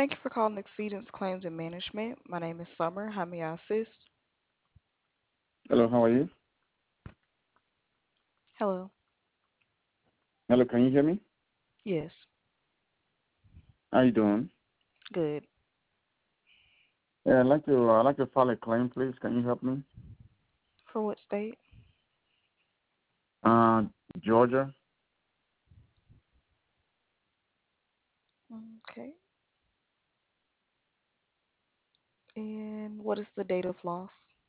Thank you for calling Exceedance Claims and Management. My name is Summer. How may I assist? Hello, how are you? Hello. Hello, can you hear me? Yes. How you doing? Good. Yeah, I'd like to file a claim, please. Can you help me? For what state? Uh, Georgia. Okay. And what is the date of loss?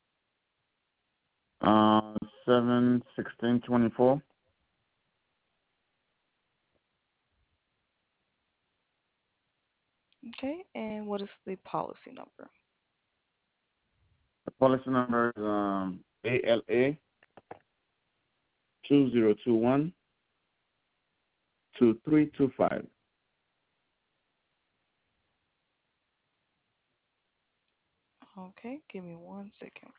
Uh, 7/16/24. Okay. And what is the policy number? The policy number is ALA 2021-2325. Okay. Give me 1 second.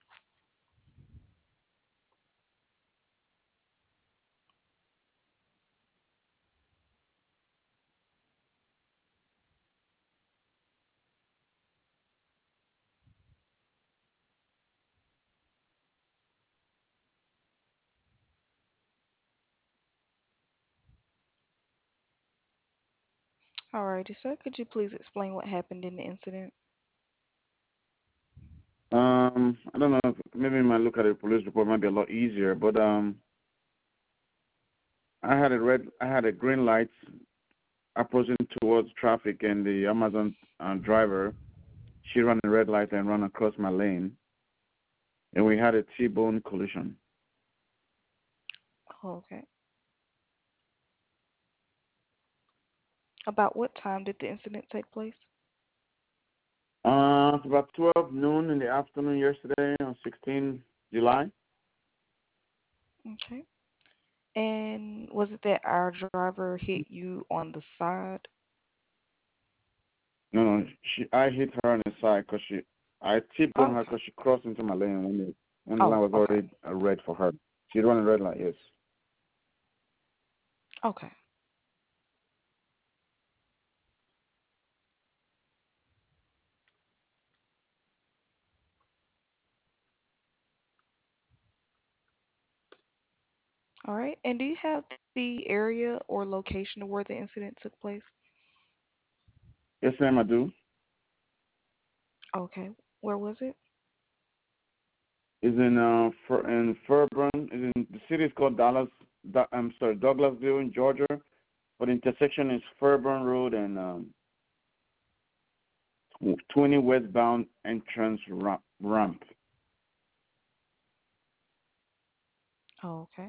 Alrighty, sir. Could you please explain what happened in the incident? I don't know. Maybe I might look at a police report. Might be a lot easier. But I had a green light approaching towards traffic, and the Amazon driver, she ran a red light and ran across my lane, and we had a T-bone collision. Okay. About what time did the incident take place? It's about 12 noon in the afternoon yesterday on 16 July. Okay. And was it that our driver hit you on the side? No, no, I hit her on the side because I T-boned her Okay. because she crossed into my lane when the line Oh, was okay. already red for her. She run a red light, yes. Okay. All right. And do you have the area or location of where the incident took place? Yes, ma'am, I do. Okay. Where was it? Is in Fairburn. Is in the city is called I'm sorry, Douglasville in Georgia, but the intersection is Fairburn Road and 20 westbound entrance ramp. Oh, okay.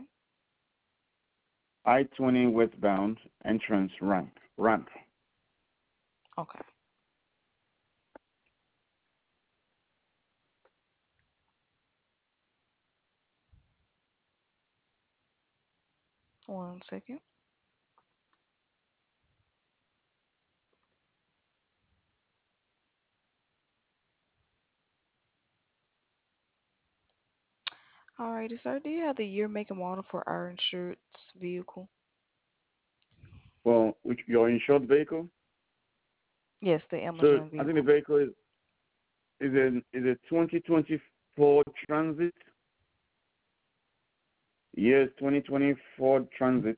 I-20 westbound entrance ramp. Okay. 1 second. All righty, sir. Do you have the year, make, and model for our insured vehicle? Well, which your insured vehicle? Yes, the So Amazon I think the vehicle. vehicle is a 2024 Transit. Yes, 2024 Transit.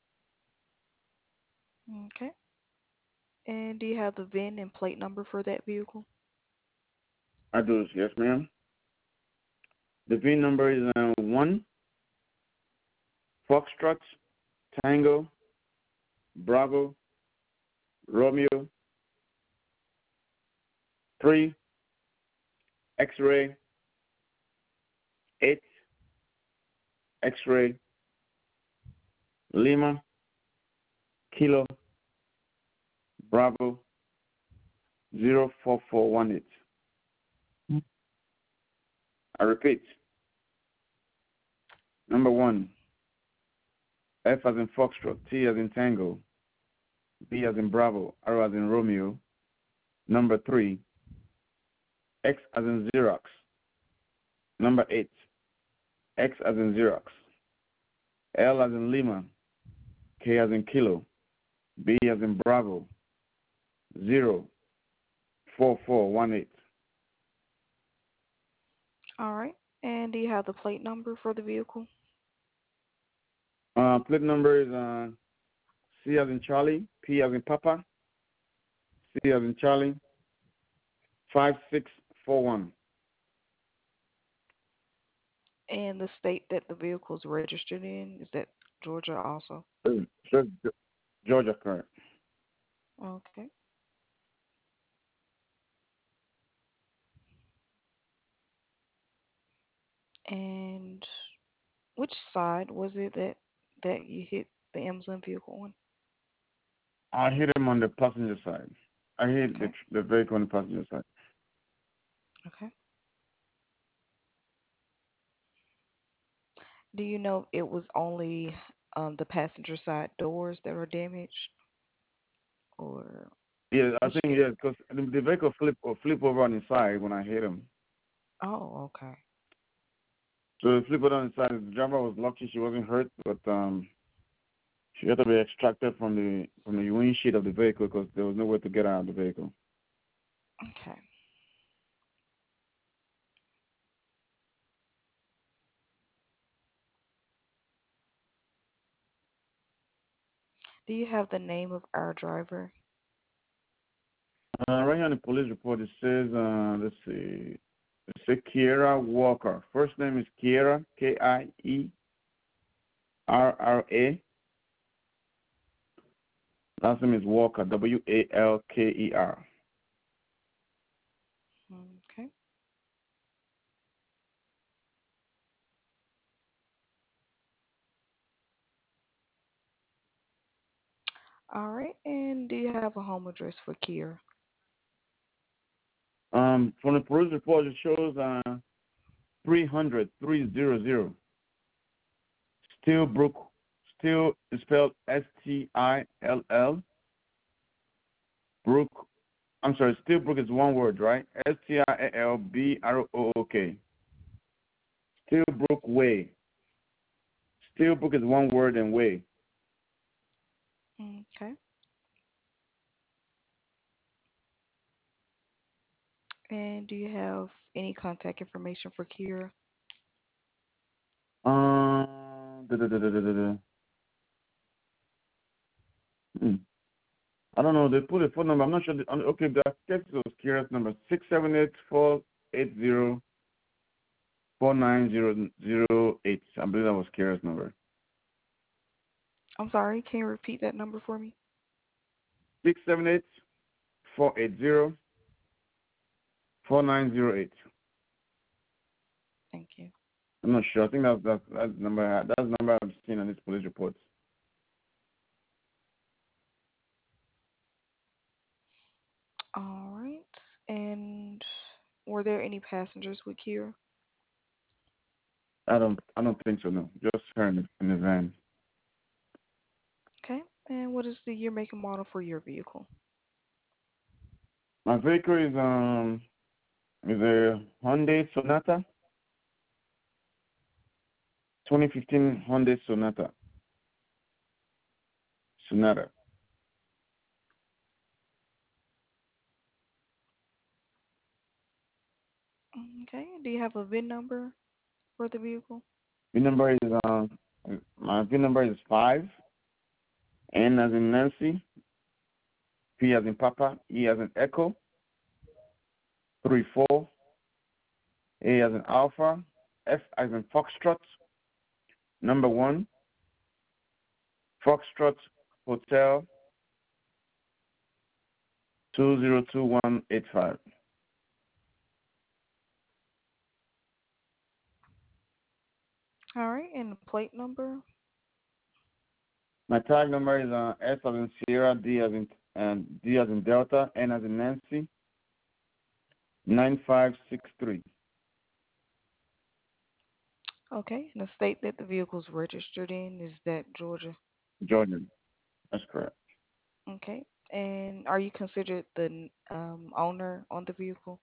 Okay. And do you have the VIN and plate number for that vehicle? I do, yes, ma'am. The VIN number is 1 Foxtrot Tango Bravo Romeo 3 X-ray 8 X-ray Lima Kilo Bravo 04418. I repeat, number 1 F as in Foxtrot, T as in Tango, B as in Bravo, R as in Romeo. Number 3 X as in Xerox. Number 8 X as in Xerox. L as in Lima, K as in Kilo, B as in Bravo, 04418. All right. And do you have the plate number for the vehicle? Plate number is C as in Charlie, P as in Papa, C as in Charlie, 5641. And the state that the vehicle is registered in, is that Georgia also? Just Georgia, correct. Okay. And which side was it that you hit the Amazon vehicle on? I hit him on the passenger side. I hit Okay. the vehicle on the passenger side. Okay. Do you know if it was only the passenger side doors that are damaged, or Yeah, I which? think yes, because the vehicle flip over on the side when I hit him. Oh, okay. So it flipped over on the side. The driver was lucky; she wasn't hurt, but she had to be extracted from the windshield of the vehicle because there was no way to get out of the vehicle. Okay. Do you have the name of our driver? Right here on the police report, it says, let's see, it says Kiera Walker. First name is Kiera, Kiera. Last name is Walker, Walker. Okay. All right. And do you have a home address for Kier? From the police report, it shows 300, Stillbrook, Still is spelled Still. Brook, I'm sorry, Stillbrook is one word, right? Stillbrook. Stillbrook Way. Stillbrook is one word and way. Okay. And do you have any contact information for Kier? Da, da, da, da, da, da, da. Hmm. I don't know. They put a phone number. I'm not sure. Okay, the text was curious number 678-480-49008. I believe that was curious number. I'm sorry. Can you repeat that number for me? 678-480-4908. Thank you. I'm not sure. I think that's number. That's the number I've seen on these police reports. All right. And were there any passengers with Kier? I don't think so. No, just her in the van. Okay. And what is the year, make, and model for your vehicle? My vehicle is a Hyundai Sonata, 2015 Hyundai Sonata. Okay. Do you have a VIN number for the vehicle? VIN number is my VIN number is 5 N as in Nancy, P as in Papa, E as in Echo, 34 A as in Alpha, F as in Foxtrot, number 1, Foxtrot Hotel 202185. All right. And the plate number? My tag number is S as in Sierra, D as in Delta, N as in Nancy, 9563. Okay. And the state that the vehicle is registered in, is that Georgia? Georgia. That's correct. Okay. And are you considered the owner on the vehicle?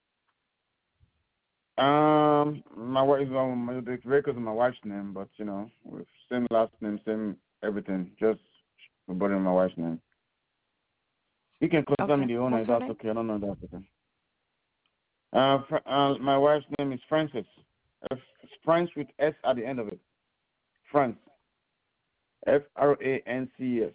My wife, the vehicle's in my wife's name, but with same last name, same everything, just put it in my wife's name. You can consider me Okay. the owner What's if her that's name? okay. I don't know if that's okay. My wife's name is Frances. It's France with S at the end of it. France. Frances.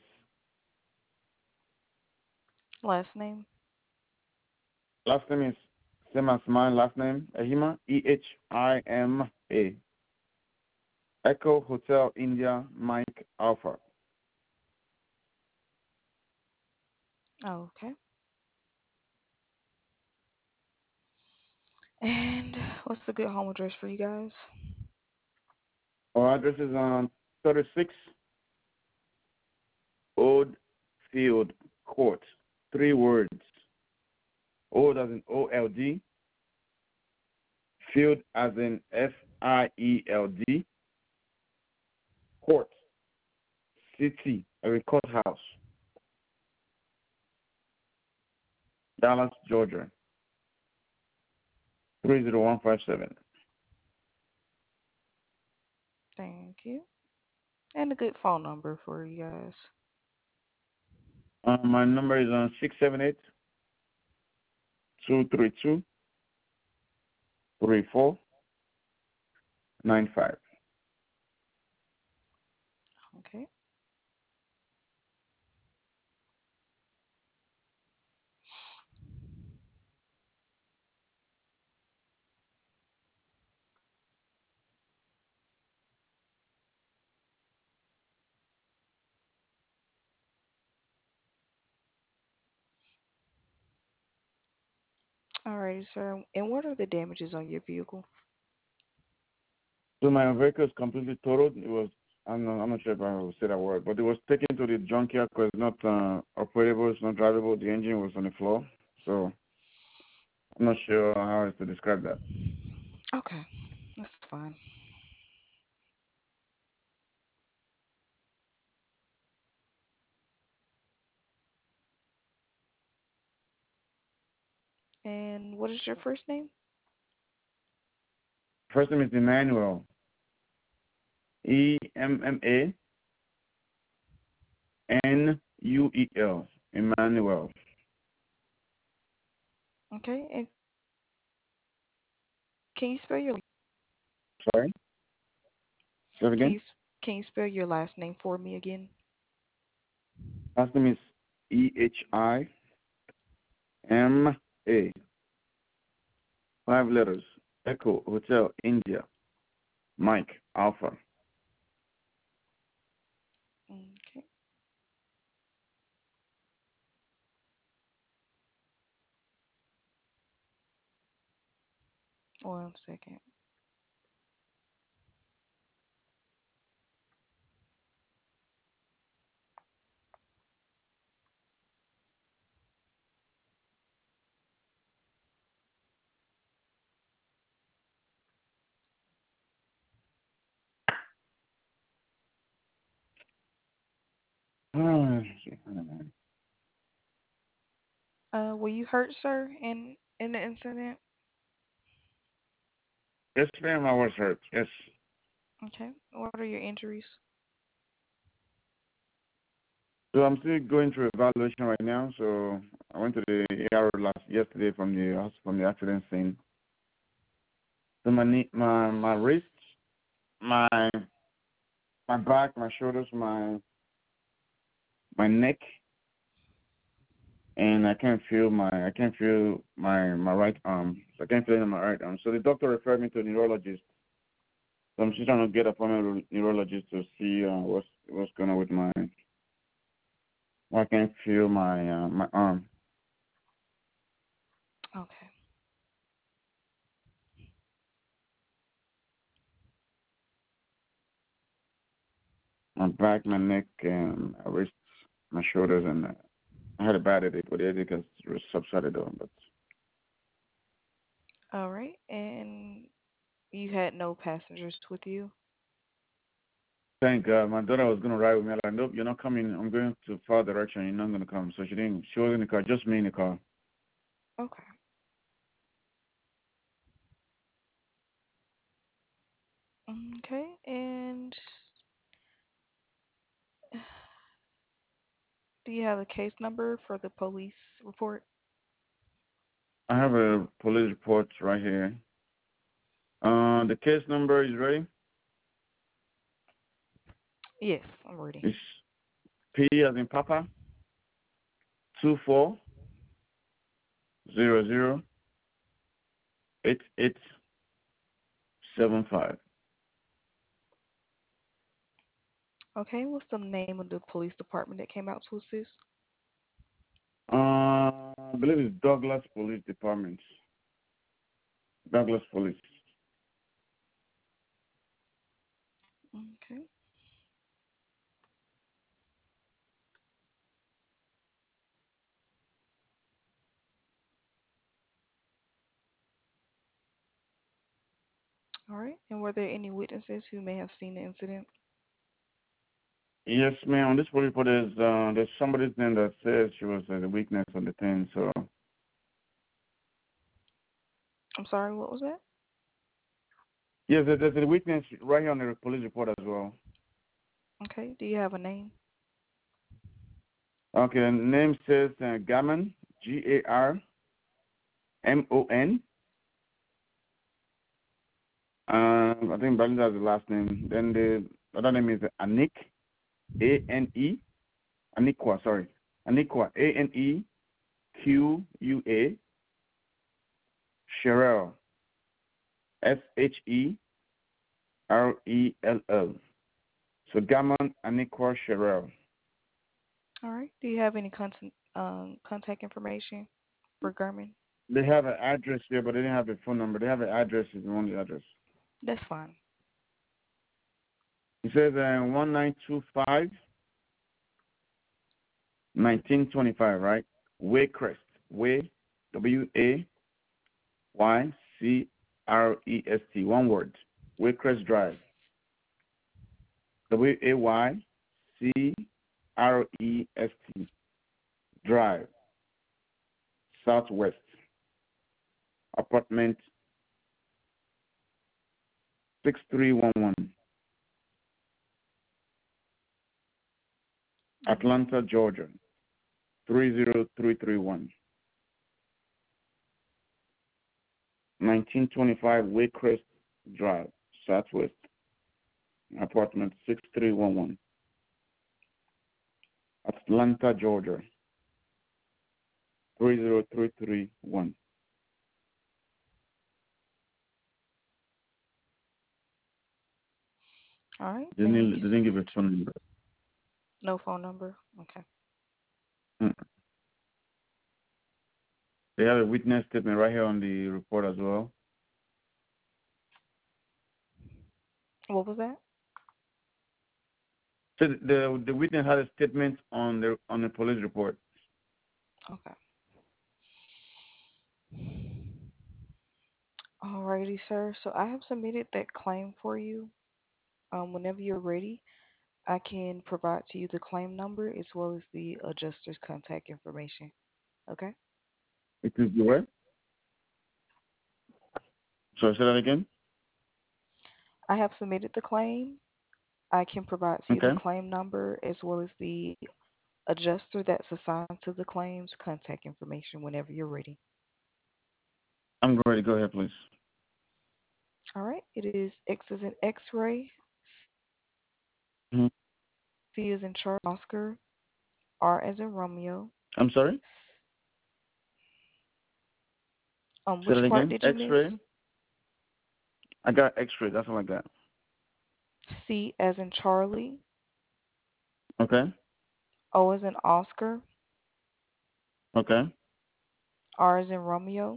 Last name? Last name is same as my last name, Ehima. Ehima. Echo Hotel India Mike Alpha. Oh, okay. And what's a good home address for you guys? Our address is on 36 Old Field Court. 3 words. Old as in OLD. Field as in FIELD. Court. City. A courthouse. Dallas, Georgia. 30157. Thank you. And a good phone number for you guys. My number is on 678-232-3495. Okay. Alrighty, sir. And what are the damages on your vehicle? So my vehicle is completely totaled. It was, I'm not sure if I will say that word, but it was taken to the junkyard because it's not operable, it's not drivable. The engine was on the floor. So I'm not sure how else to describe that. Okay, that's fine. And what is your first name? First name is Emmanuel. Emmanuel. Emmanuel. Okay, and can you spell your Sorry? Say it can again? you can you spell your last name for me again? Last name is Ehima. 5 letters. Echo Hotel India. Mike Alpha. Okay, 1 second. Ah, Were you hurt, sir, in the incident? yes, ma'am, I was hurt. Yes. Okay. What are your injuries? So I'm still going through evaluation right now. So I went to the AR yesterday from the accident scene. So my wrist, my my back, my shoulders, my neck, and I can't feel my right arm. So I can't feel it in my right arm. So the doctor referred me to a neurologist. So I'm still trying to get appointment with a neurologist to see what's going on with my. I can't feel my arm. Okay. My back, my neck, and my wrists, my shoulders, and I had a bad headache, but the headache has subsided though. But All right. And you had no passengers with you? thank God, my daughter was gonna ride with me. I'm like, nope, you're not coming. I'm going to far direction. You're not gonna come. So she didn't. She was in the car, just me in the car. Okay. Okay. And Do you have a case number for the police report? I have a police report right here. The case number is ready. Yes, I'm ready. It's P as in Papa 24008875. Okay, what's the name of the police department that came out to assist? I believe it's Douglas Police Department. Douglas Police. Okay. All right. And were there any witnesses who may have seen the incident? Yes, ma'am. On this police report, there's somebody's name that says she was the weakness on the thing. So I'm sorry, what was that? yes, there's a weakness right here on the police report as well. Okay. Do you have a name? Okay, the name says Gammon, Garmon. I think Belinda is the last name. Then the other name is Anik, Ane, Aniqua, sorry. Aniqua, Anequa, Sherelle, Sherell. So Gammon, Aniqua, Sherelle. All right. Do you have any contact information for Gurman? They have an address here, but they didn't have a phone number. They have an address if you want the address. That's fine. It says 1925 1925, right? Waycrest. Waycrest. One word. Waycrest Drive. Waycrest Drive. Southwest. Apartment 6311. Mm-hmm. Atlanta, Georgia. 30331. 1925 Waycrest Drive. Southwest. Apartment 6311. Atlanta, Georgia. 30331. All right. They Thank didn't, you they so didn't give a much. phone number. No phone number. Okay. Mm. They have a witness statement right here on the report as well. What was that? So the witness had a statement on the police report. Okay. Alrighty, sir. So I have submitted that claim for you. Whenever you're ready, I can provide to you the claim number as well as the adjuster's contact information. Okay? It is the what? So say that again. I have submitted the claim. I can provide to you the Okay, claim number as well as the adjuster that's assigned to the claims contact information whenever you're ready. I'm ready. Go ahead, please. All right. It is X as in X-ray, Hmm. C as in Charlie, Oscar, R as in Romeo. I'm sorry. Say Which that part again. did you miss? X-ray. I got X-ray. That's all I got. C as in Charlie, Okay. O as in Oscar, Okay. R as in Romeo,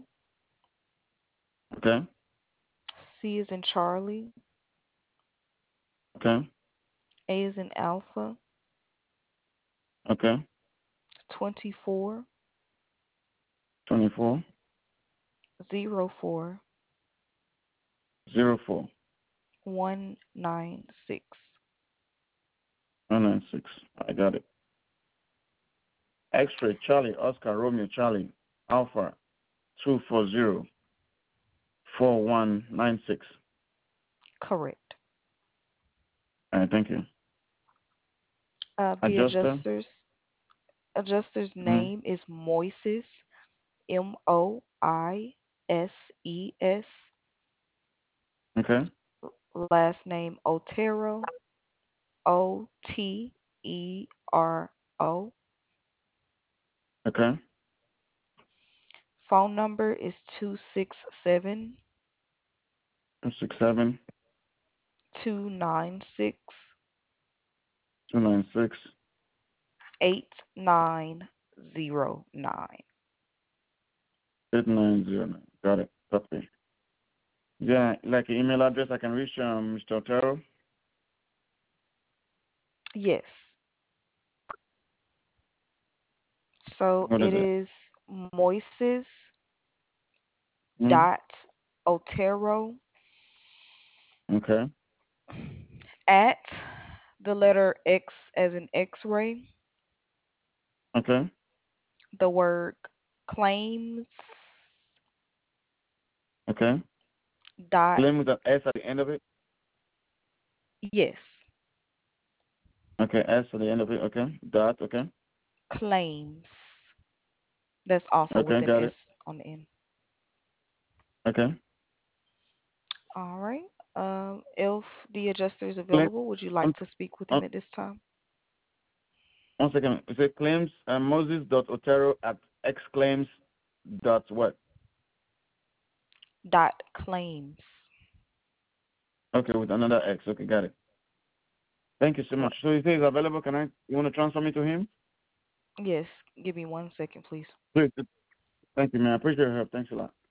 Okay. C as in Charlie, Okay. A as in Alpha, Okay. 24, 24. 04, 04. 196. 196. I got it. X-ray Charlie Oscar Romeo Charlie Alpha 2404196. Correct. All right. Thank you. The Adjuster. adjusters, Adjuster's Mm-hmm. name is Moises, Moises. Okay. Last name Otero, Otero. Okay. Phone number is 267 267 296 296 8909. 8909. Got it. Copy. Yeah, like an email address I can reach Mr. Otero. Yes. So What is it it? is Moises Mm-hmm. dot Otero Okay. at the letter X as in X-ray, Okay. the word claims Okay. dot Claim with an S at the end of it. yes Okay. S at the end of it. Okay. Dot. Okay. claims. That's also with Okay. an Got S it. on the end. Okay. All right. If the adjuster is Claim. available, would you like Um, to speak with him um, at this time? one second. You say claims Moses dot Otero at xclaims dot what? Dot claims. Okay, with another X. Okay, got it. Thank you so much. Correct. So you say he's available. You want to transfer me to him? Yes. Give me 1 second, please. Please. Thank you, man. I appreciate your help. Thanks a lot.